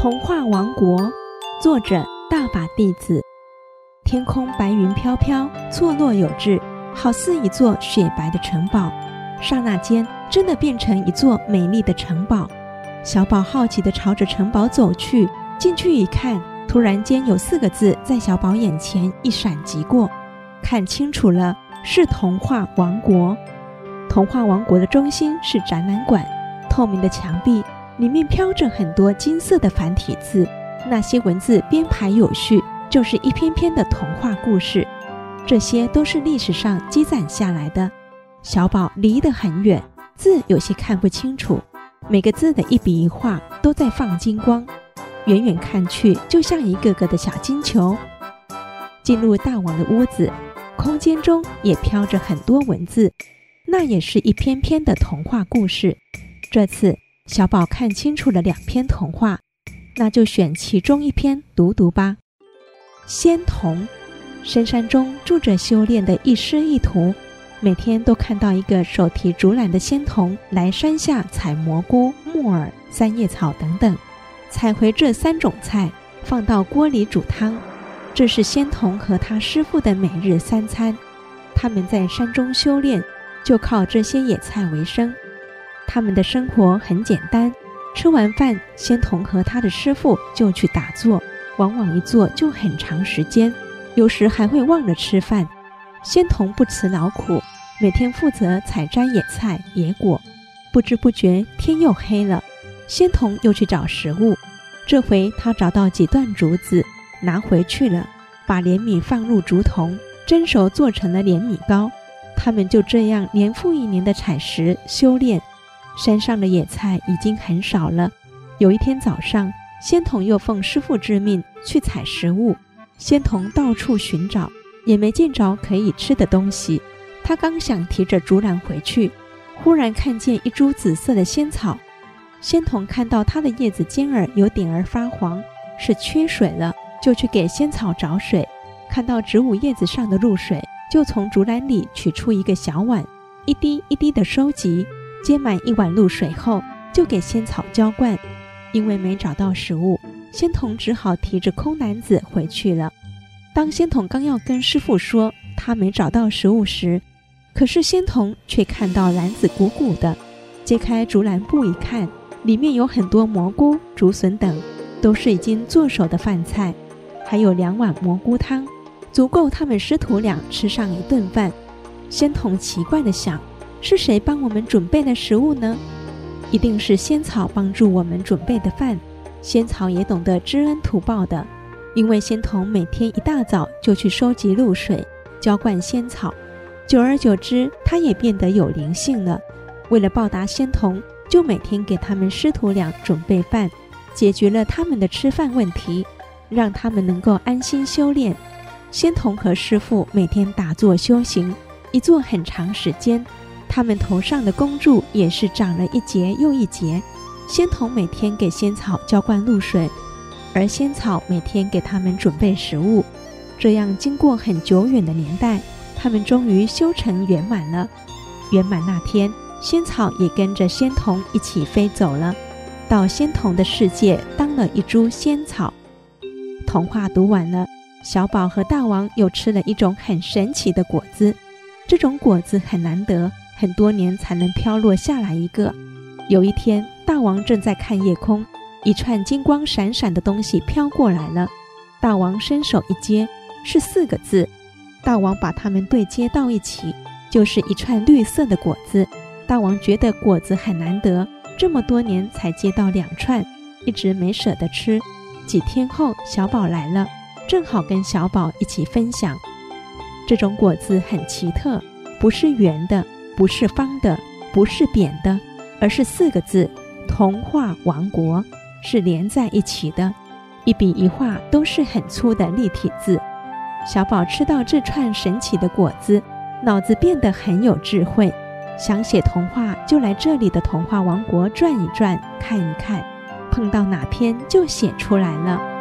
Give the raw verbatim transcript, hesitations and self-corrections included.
童话王国，作者大把弟子。天空白云飘飘，错落有致，好似一座雪白的城堡。刹那间，真的变成一座美丽的城堡。小宝好奇地朝着城堡走去，进去一看，突然间有四个字在小宝眼前一闪即过，看清楚了，是童话王国。童话王国的中心是展览馆，透明的墙壁里面飘着很多金色的繁体字，那些文字编排有序，就是一篇篇的童话故事。这些都是历史上积攒下来的。小宝离得很远，字有些看不清楚，每个字的一笔一画都在放金光，远远看去就像一个个的小金球。进入大王的屋子，空间中也飘着很多文字，那也是一篇篇的童话故事。这次小宝看清楚了两篇童话，那就选其中一篇读读吧。仙童，深山中住着修炼的一师一徒，每天都看到一个手提竹篮的仙童来山下采蘑菇、木耳、三叶草等等，采回这三种菜，放到锅里煮汤，这是仙童和他师父的每日三餐。他们在山中修炼，就靠这些野菜为生。他们的生活很简单，吃完饭，仙童和他的师父就去打坐，往往一坐就很长时间，有时还会忘了吃饭。仙童不辞劳苦，每天负责采摘野菜野果，不知不觉天又黑了，仙童又去找食物。这回他找到几段竹子，拿回去了，把莲米放入竹筒，蒸熟做成了莲米糕。他们就这样年复一年的采食修炼。山上的野菜已经很少了。有一天早上，仙童又奉师父之命去采食物。仙童到处寻找，也没见着可以吃的东西。他刚想提着竹篮回去，忽然看见一株紫色的仙草。仙童看到它的叶子尖儿有点儿发黄，是缺水了，就去给仙草找水。看到植物叶子上的露水，就从竹篮里取出一个小碗，一滴一滴的收集，接满一碗露水后，就给仙草浇灌。因为没找到食物，仙童只好提着空篮子回去了。当仙童刚要跟师父说他没找到食物时，可是仙童却看到篮子鼓鼓的，揭开竹篮布一看，里面有很多蘑菇、竹笋等，都是已经做熟的饭菜，还有两碗蘑菇汤，足够他们师徒俩吃上一顿饭。仙童奇怪地想，是谁帮我们准备的食物呢？一定是仙草帮助我们准备的饭。仙草也懂得知恩图报的，因为仙童每天一大早就去收集露水，浇灌仙草，久而久之，他也变得有灵性了。为了报答仙童，就每天给他们师徒俩准备饭，解决了他们的吃饭问题，让他们能够安心修炼。仙童和师父每天打坐修行，一坐很长时间，他们头上的弓柱也是长了一节又一节。仙童每天给仙草浇灌露水，而仙草每天给他们准备食物。这样经过很久远的年代，他们终于修成圆满了。圆满那天，仙草也跟着仙童一起飞走了，到仙童的世界当了一株仙草。童话读完了，小宝和大王又吃了一种很神奇的果子。这种果子很难得，很多年才能飘落下来一个。有一天，大王正在看夜空，一串金光闪闪的东西飘过来了。大王伸手一接，是四个字。大王把它们对接到一起，就是一串绿色的果子。大王觉得果子很难得，这么多年才接到两串，一直没舍得吃。几天后，小宝来了，正好跟小宝一起分享。这种果子很奇特，不是圆的，不是方的，不是扁的，而是四个字，童话王国，是连在一起的，一笔一画都是很粗的立体字。小宝吃到这串神奇的果子，脑子变得很有智慧，想写童话就来这里的童话王国转一转，看一看，碰到哪篇就写出来了。